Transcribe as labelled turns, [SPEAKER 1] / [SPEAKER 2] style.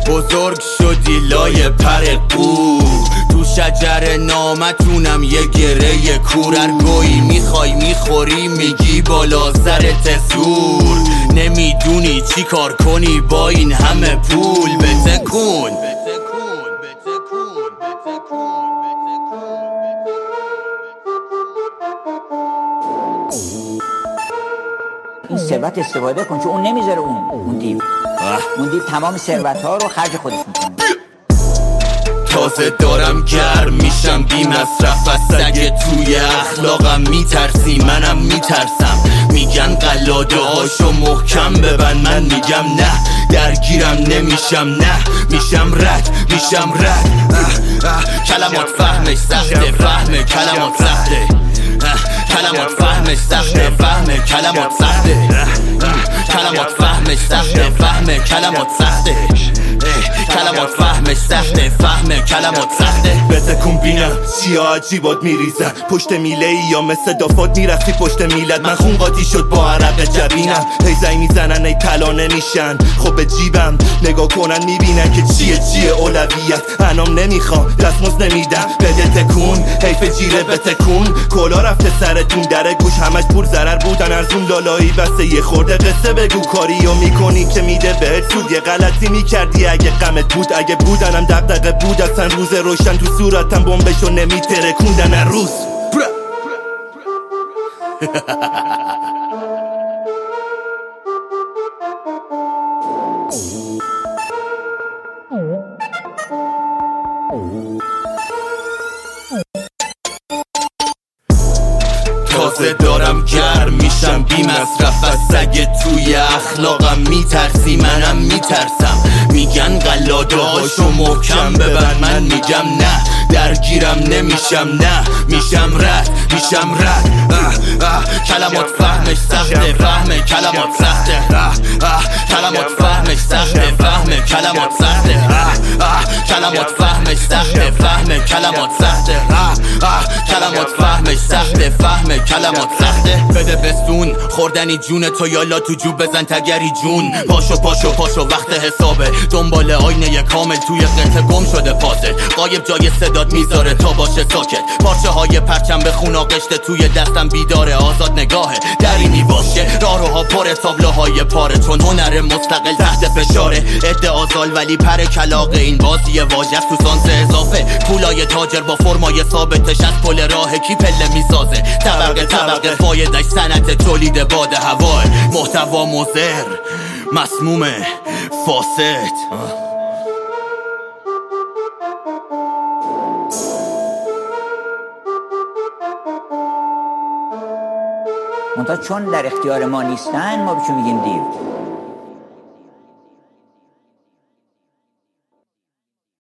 [SPEAKER 1] بزرگ شدی لای پر قو، تو شجر نامتونم یه گره کور. ارگویی میخوای میخوری میگی بالا سرت زور، نمیدونی چی کار کنی با این همه پول. بتکون
[SPEAKER 2] این ثروت استفاده کن، چون اون نمیذاره اون دیو تمام ثروت ها رو خرج خودش میکنه.
[SPEAKER 1] تازه دارم گرم میشم بی مصرف از سگ توی اخلاقم میترسی، منم میترسم. میگن قلاده هاشو محکم ببند، من میگم نه، درگیرم نمیشم، نه میشم رد. کلمات فهمش سخته، فهم کلمات سخته. کلمات فهمش سخته، فهم کلمات سخته. کلمات فهمش سخته، فهم کلمات سخته. کلمات فهمش سخته، فهم کلمات سخته.
[SPEAKER 3] بتکون بینم چیا عجیبات میریزن پشت میله ای، یا مثل دافات میرفتی پشت میلت. من خون قاطی شد با عرق جبینم، هی زنگ میزنن ای طلا نمیشن. خب به جیبم نگاه کنن میبینن که چیه اولویت. انام نمیخوام دستمزد نمیدم، بده تکون حیف جیره بتکون. کلا رفته سرتون در گوش، همش پول ضرر بودن ارزون لالایی. بسه یه خورده قصه بگو، کاریو میکنی که میده بهت سود. یه غلطی میکردی اگه غمت بود، اگه بودنم دغدغه بود اصلا. روز روشن تو صورتم بمبشو نمیترکوندن هر روز.
[SPEAKER 1] تازه دارم گرم میشم بی مصرف از سگ توی اخلاقم میترسی، منم میترسم. میگن قلاده هاشو محکم ببند، من میگم نه، درگیرم نمیشم، نه میشم رد. کلمات فهمش سخته، فهم کلمات سخته. کلمات فهمش سخته، فهم کلمات سخته. کلمات فهمش سخته، فهم کلمات سخته. کلمات فهمش سخته، فهم کلمات سخته. بده بستون خوردنی جون تو، یالا تو جوب بزن تگری جون. پاشو وقت حسابه، دنبال آینه کامل توی قطعه گم شده پازل. قایب جای صدات میذاره تا باشه ساکت. پارچه های پرچم به خون آغشته، توی دستم بیداره آزاد نگاهه. دری میواشه راهروها پر تابلوهای پاره، چون هنر مستقل تحت فشاره. ادعازال ولی پر کلاغه، این بازی واژه تو سانس اضافه. پولای تاجر با فرمای ثابتش از پل راه کی پله میسازه. طبقه فایدش صنعت تولید باد هوا، محتوا مضر مسموم فاسد.
[SPEAKER 2] منتها چون در اختیار ما نیستن، ما بهشون میگیم دیو.